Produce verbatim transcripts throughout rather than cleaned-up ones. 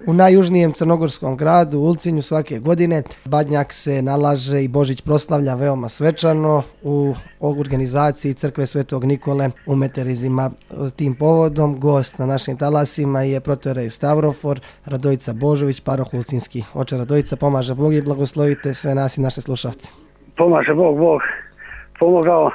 U najjužnijem crnogorskom gradu, Ulcinju, svake godine Badnjak se nalaže i Božić proslavlja veoma svečano u organizaciji Crkve Svetog Nikole u Meterizima. Tim povodom gost na našim talasima je protoijerej Stavrofor Radojica Božović, paroh Ulcinski. Oče Radojica, pomaže Bog i blagoslovite sve nas i naše slušalce. Pomaže Bog, Bog pomogao.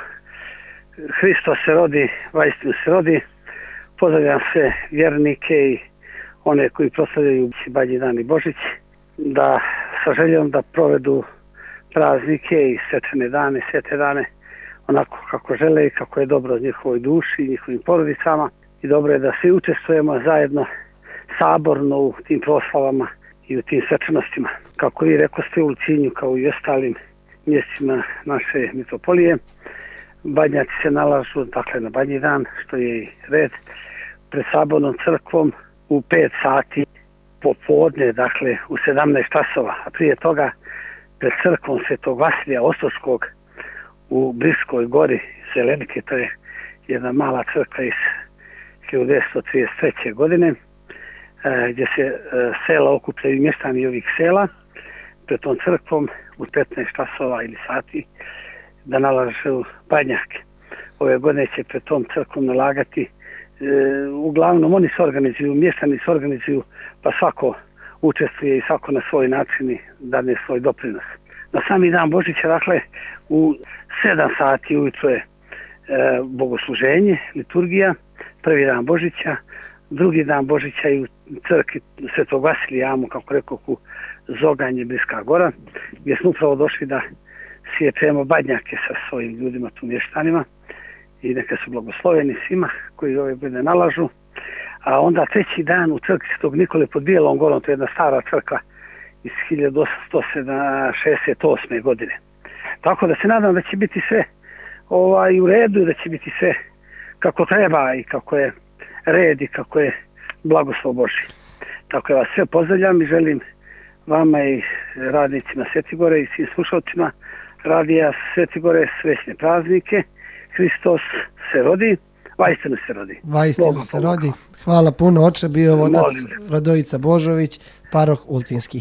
Hristos se rodi, vaistinu se rodi. Pozdravljam sve vjernike i one koji proslavljaju Badnji dan i Božić, da sa željom da provedu praznike i svečane dane, svete dane onako kako žele i kako je dobro njihovoj duši i njihovim porodicama, i dobro je da svi učestvujemo zajedno saborno u tim proslavama i u tim svečanostima. Kako vi rekoste, u Ulcinju kao i ostalim mjestima naše mitropolije, Badnjaci se nalažu dakle na Badnji dan, što je i red, pred sabornom crkvom u pet sati popodne, dakle u sedamnaest časova, a prije toga pred crkvom Svetog Vasilija Ostroškog u Briskoj gori Zelenike, to je jedna mala crkva iz hiljadu devetsto trideset treće. godine, gdje se sela okupljaju, mještani ovih sela, pred tom crkvom u petnaest časova ili sati da nalažu badnjake. Ove godine će pred tom crkvom nalagati, e, uglavnom oni se organizuju, mještani se organizuju, pa svako učestvuje i svako na svoj način dane svoj doprinos. Na sami dan Božića, dakle, u sedam sati ujutro je e, bogosluženje, liturgija, prvi dan Božića, drugi dan Božića i u crkvi Svetog Vasilija, Amu, kako rekao, u Zoganje, Briska gora, gdje smo upravo došli da siječemo badnjake sa svojim ljudima, tu mještanima, i neka su blagosloveni svima koji ove godine nalažu. A onda treći dan u crkvi Svetog Nikole pod Bijelom gorom, to je jedna stara crkva iz hiljadu osamsto šezdeset osme. godine. Tako da se nadam da će biti sve ovaj, u redu, da će biti sve kako treba i kako je red i kako je blagoslov Božji. Tako da vas sve pozdravljam i želim vama i radnicima Svetigore i svim slušalcima radija Svetigore srećne praznike. Hristos se rodi, vaistinu se rodi. Vaistinu se rodi. Hvala puno, oče, bio otac Radojica Božović, paroh Ulcinski.